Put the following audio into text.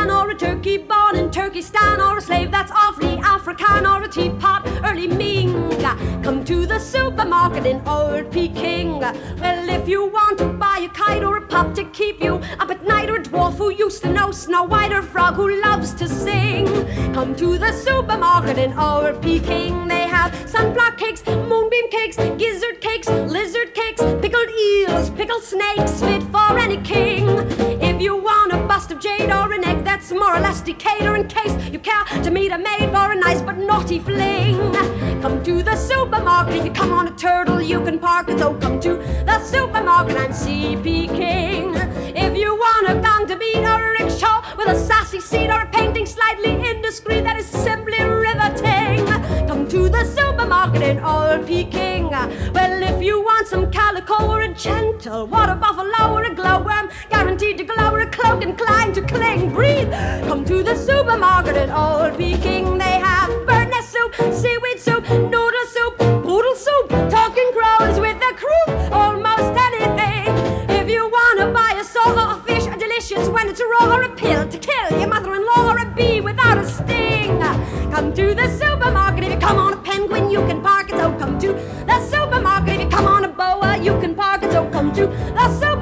man or a turkey born in Turkestan, or a slave that's awfully African, or a teapot early Ming. Come to the supermarket in Old Peking. Well, if you want to buy a kite or a pup to keep you up at night, or a dwarf who used to know Snow White, or a frog who loves to sing, come to the supermarket in Old Peking. They have sunflower cakes, moonbeam cakes, gizzard cakes, lizard cakes, pickled eels, pickled snakes, fit for any king. If you want a bust of jade or an egg that's more or less decayed, or in case you care to meet a maid for a nice but naughty fling, come to the supermarket. If you come on a turtle, you can park it. So come to the supermarket and see Peking. If you want a gong to beat, or a rickshaw with a sassy seat, or a painting slightly indiscreet that is simply riveting, come to the supermarket in Old Peking. Well, if you want some calico or a gentle water buffalo or a glowworm guaranteed to glow, or a cloak inclined to cling, breathe, come to the supermarket in Old Peking. They have bird nest soup, seaweed soup, noodle soup, poodle soup, talking crows with a croup, almost anything. If you want to buy a saw or a fish, a delicious when it's raw, or a pill to kill your mother-in-law, or a bee without a sting, come to the supermarket. If you come on a penguin, you can park it. So come to the supermarket. If you come on a boa, you can park it. So come to the supermarket.